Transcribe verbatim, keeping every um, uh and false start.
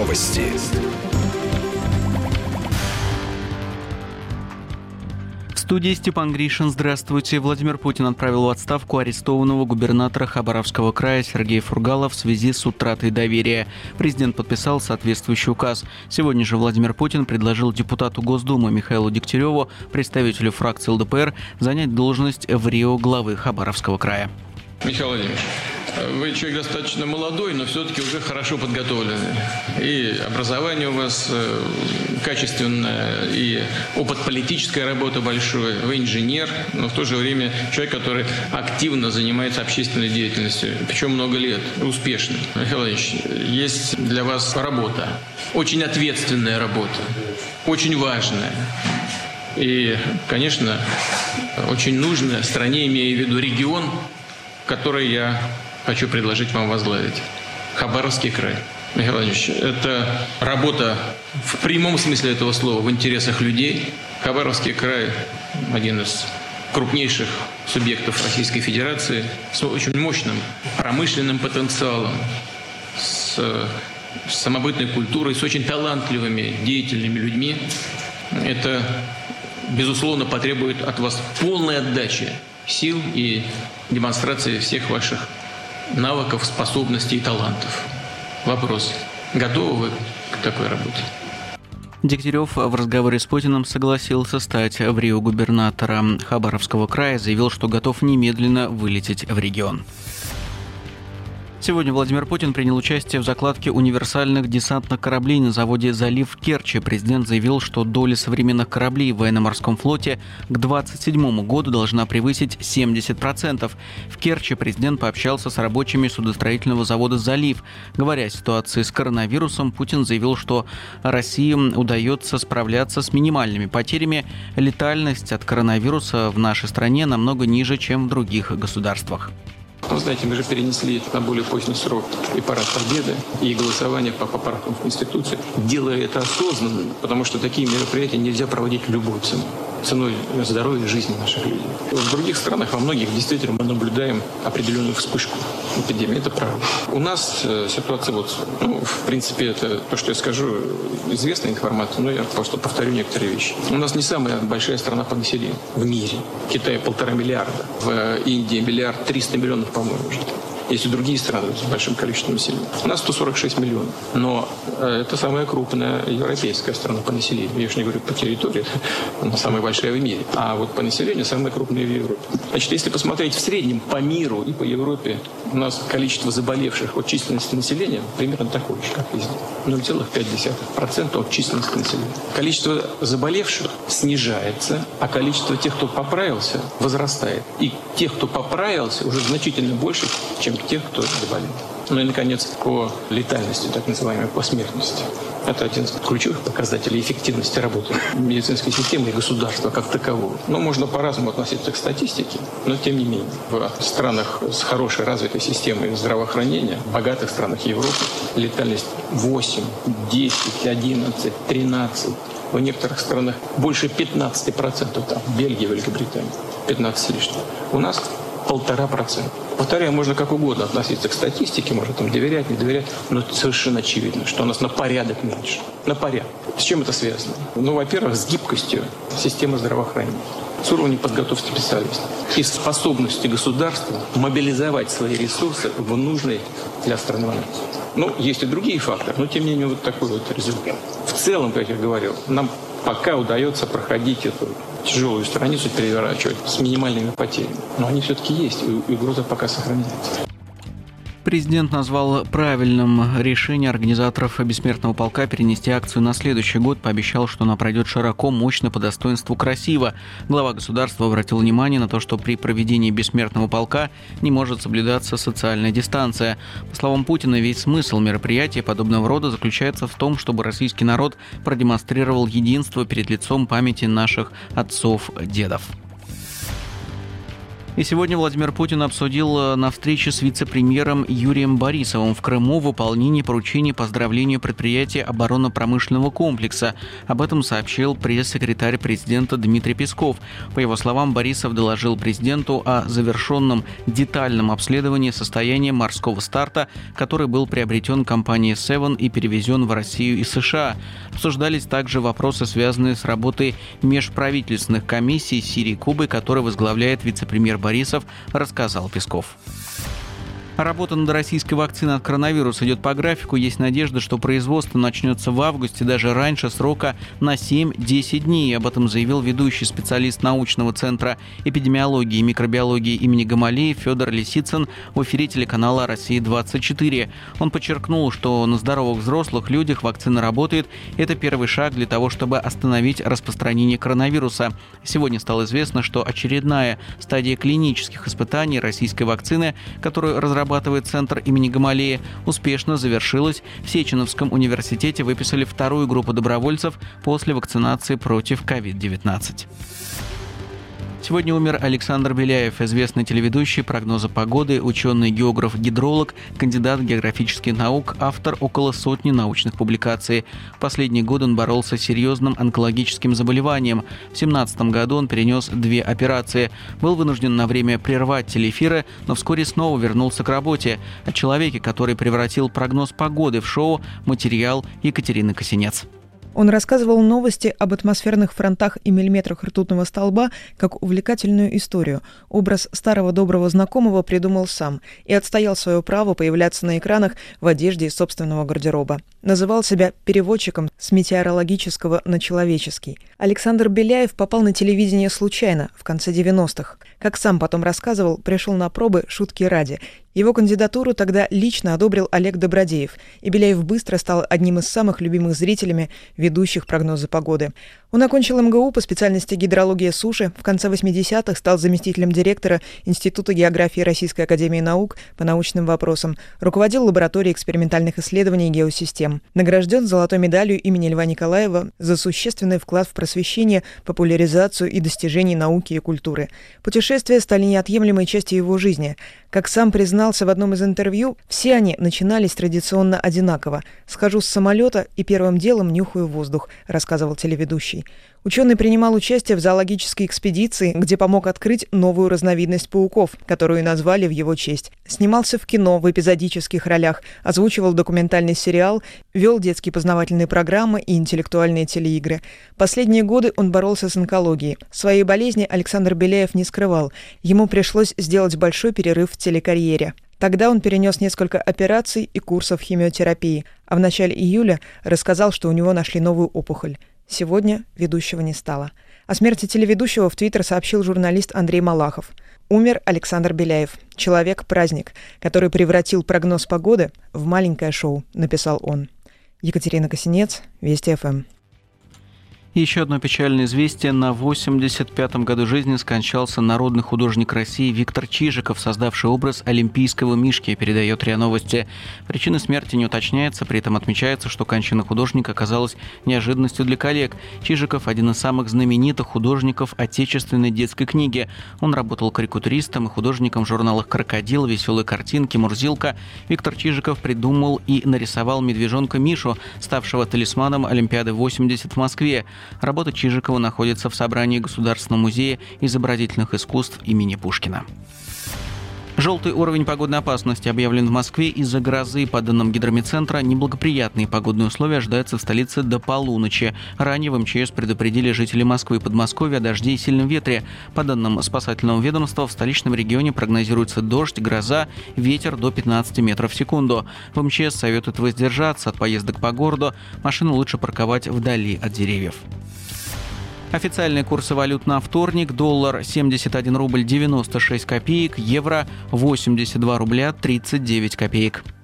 Новости. В студии Степан Гришин. Здравствуйте. Владимир Путин отправил в отставку арестованного губернатора Хабаровского края Сергея Фургала в связи с утратой доверия. Президент подписал соответствующий указ. Сегодня же Владимир Путин предложил депутату Госдумы Михаилу Дегтяреву, представителю фракции эл дэ пэ эр, занять должность в РИО главы Хабаровского края. Михаил Владимирович, вы человек достаточно молодой, но все-таки уже хорошо подготовленный. И образование у вас качественное, и опыт политической работы большой. Вы инженер, но в то же время человек, который активно занимается общественной деятельностью, причем много лет, успешно. Михаил Владимирович, есть для вас работа, очень ответственная работа, очень важная. И, конечно, очень нужная стране, имея в виду регион, который я хочу предложить вам возглавить. Хабаровский край. Михаил Владимирович, это работа в прямом смысле этого слова в интересах людей. Хабаровский край – один из крупнейших субъектов Российской Федерации с очень мощным промышленным потенциалом, с самобытной культурой, с очень талантливыми, деятельными людьми. Это, безусловно, потребует от вас полной отдачи сил и демонстрации всех ваших навыков, способностей и талантов. Вопрос. Готовы вы к такой работе? Дегтярев в разговоре с Путиным согласился стать в РИО губернатора Хабаровского края, заявил, что готов немедленно вылететь в регион. Сегодня Владимир Путин принял участие в закладке универсальных десантных кораблей на заводе «Залив» в Керчи. Президент заявил, что доля современных кораблей в военно-морском флоте к двадцать седьмому году должна превысить семьдесят процентов. В Керчи президент пообщался с рабочими судостроительного завода «Залив». Говоря о ситуации с коронавирусом, Путин заявил, что России удается справляться с минимальными потерями. Летальность от коронавируса в нашей стране намного ниже, чем в других государствах. Вы знаете, мы же перенесли на более поздний срок и парад Победы, и голосование по поправкам в Конституцию, делая это осознанно, потому что такие мероприятия нельзя проводить любой ценой. Ценой здоровья и жизни наших людей. В других странах, во многих, действительно, мы наблюдаем определенную вспышку эпидемии. Это правда. У нас ситуация вот, ну, в принципе, это то, что я скажу, известная информация, но я просто повторю некоторые вещи. У нас не самая большая страна по населению в мире. В Китае полтора миллиарда, в Индии миллиард триста миллионов, по-моему, уже. Есть и другие страны с большим количеством населения. У нас сто сорок шесть миллионов. Но э, это самая крупная европейская страна по населению. Я же не говорю по территории, она самая большая в мире. А вот по населению самая крупная в Европе. Значит, если посмотреть в среднем по миру и по Европе, у нас количество заболевших от численности населения примерно такое же, как везде. ноль целых пять десятых процента от численности населения. Количество заболевших снижается, а количество тех, кто поправился, возрастает. И тех, кто поправился, уже значительно больше, чем тех, кто заболел. Ну и, наконец, по летальности, так называемой, по смертности. Это один из ключевых показателей эффективности работы медицинской системы и государства как такового. Но можно по-разному относиться к статистике, но тем не менее. В странах с хорошей развитой системой здравоохранения, в богатых странах Европы, летальность восемь, десять, одиннадцать, тринадцать. В некоторых странах больше пятнадцать процентов, там, Бельгия, Великобритания, пятнадцать с лишним. У нас полтора процента. Повторяю, можно как угодно относиться к статистике, можно там доверять, не доверять, но совершенно очевидно, что у нас на порядок меньше. На порядок. С чем это связано? Ну, во-первых, с гибкостью системы здравоохранения, с уровнем подготовки специалистов и способностью государства мобилизовать свои ресурсы в нужной для страны момент. Ну, есть и другие факторы, но тем не менее вот такой вот результат. В целом, как я говорил, нам пока удается проходить эту тяжелую страницу, переворачивать с минимальными потерями. Но они все-таки есть, и угроза пока сохраняется. Президент назвал правильным решение организаторов «Бессмертного полка» перенести акцию на следующий год, пообещал, что она пройдет широко, мощно, по достоинству, красиво. Глава государства обратил внимание на то, что при проведении «Бессмертного полка» не может соблюдаться социальная дистанция. По словам Путина, весь смысл мероприятия подобного рода заключается в том, чтобы российский народ продемонстрировал единство перед лицом памяти наших отцов-дедов. И сегодня Владимир Путин обсудил на встрече с вице-премьером Юрием Борисовым в Крыму выполнение поручений по оздоровлению предприятия оборонно-промышленного комплекса. Об этом сообщил пресс-секретарь президента Дмитрий Песков. По его словам, Борисов доложил президенту о завершенном детальном обследовании состояния морского старта, который был приобретен компанией Seven и перевезен в Россию из США. Обсуждались также вопросы, связанные с работой межправительственных комиссий Сирии и Кубы, которые возглавляет вице-премьер Борисов, рассказал Песков. Работа над российской вакциной от коронавируса идет по графику. Есть надежда, что производство начнется в августе, даже раньше срока на семь-десять дней. Об этом заявил ведущий специалист научного центра эпидемиологии и микробиологии имени Гамалеи Федор Лисицын в эфире телеканала «Россия двадцать четыре». Он подчеркнул, что на здоровых взрослых людях вакцина работает. Это первый шаг для того, чтобы остановить распространение коронавируса. Сегодня стало известно, что очередная стадия клинических испытаний российской вакцины, которую разработали разрабатывает центр имени Гамалеи, успешно завершилась. В Сеченовском университете выписали вторую группу добровольцев после вакцинации против ковид девятнадцать. Сегодня умер Александр Беляев, известный телеведущий, прогноза погоды, ученый, географ, гидролог, кандидат географических наук, автор около сотни научных публикаций. В последние годы он боролся с серьезным онкологическим заболеванием. В две тысячи семнадцатом году он перенес две операции. Был вынужден на время прервать телеэфиры, но вскоре снова вернулся к работе. О человеке, который превратил прогноз погоды в шоу, материал Екатерины Косинец. Он рассказывал новости об атмосферных фронтах и миллиметрах ртутного столба как увлекательную историю. Образ старого доброго знакомого придумал сам и отстоял свое право появляться на экранах в одежде из собственного гардероба. Называл себя переводчиком с метеорологического на человеческий. Александр Беляев попал на телевидение случайно, в конце девяностых. Как сам потом рассказывал, пришел на пробы шутки ради. Его кандидатуру тогда лично одобрил Олег Добродеев, и Беляев быстро стал одним из самых любимых зрителями ведущих прогнозы погоды. Он окончил эм гэ у по специальности гидрология суши, в конце восьмидесятых стал заместителем директора Института географии Российской академии наук по научным вопросам, руководил лабораторией экспериментальных исследований геосистем. Награжден золотой медалью имени Льва Николаева за существенный вклад в просвещение, популяризацию и достижения науки и культуры. Путешествия стали неотъемлемой частью его жизни. Как сам признался в одном из интервью, все они начинались традиционно одинаково. «Схожу с самолета и первым делом нюхаю воздух», — рассказывал телеведущий. Ученый принимал участие в зоологической экспедиции, где помог открыть новую разновидность пауков, которую назвали в его честь. Снимался в кино в эпизодических ролях, озвучивал документальный сериал, вел детские познавательные программы и интеллектуальные телеигры. Последние годы он боролся с онкологией. Своей болезни Александр Беляев не скрывал. Ему пришлось сделать большой перерыв в телекарьере. Тогда он перенес несколько операций и курсов химиотерапии, а в начале июля рассказал, что у него нашли новую опухоль. Сегодня ведущего не стало. О смерти телеведущего в Твиттер сообщил журналист Андрей Малахов. Умер Александр Беляев, человек-праздник, который превратил прогноз погоды в маленькое шоу, написал он. Екатерина Косинец, Вести эф эм. Еще одно печальное известие. На восемьдесят пятом году жизни скончался народный художник России Виктор Чижиков, создавший образ олимпийского мишки, передает РИА Новости. Причина смерти не уточняется, при этом отмечается, что кончина художника оказалась неожиданностью для коллег. Чижиков – один из самых знаменитых художников отечественной детской книги. Он работал карикатуристом и художником в журналах «Крокодил», «Веселые картинки», «Мурзилка». Виктор Чижиков придумал и нарисовал медвежонка Мишу, ставшего талисманом Олимпиады восемьдесят в Москве. Работа Чижикова находится в собрании Государственного музея изобразительных искусств имени Пушкина. Желтый уровень погодной опасности объявлен в Москве из-за грозы. По данным гидрометцентра, неблагоприятные погодные условия ожидаются в столице до полуночи. Ранее в эм че эс предупредили жителей Москвы и Подмосковья о дожде и сильном ветре. По данным спасательного ведомства, в столичном регионе прогнозируется дождь, гроза, ветер до пятнадцати метров в секунду. В эм че эс советуют воздержаться от поездок по городу. Машину лучше парковать вдали от деревьев. Официальные курсы валют на вторник. Доллар семьдесят один рубль девяносто шесть копеек, евро восемьдесят два рубля тридцать девять копеек.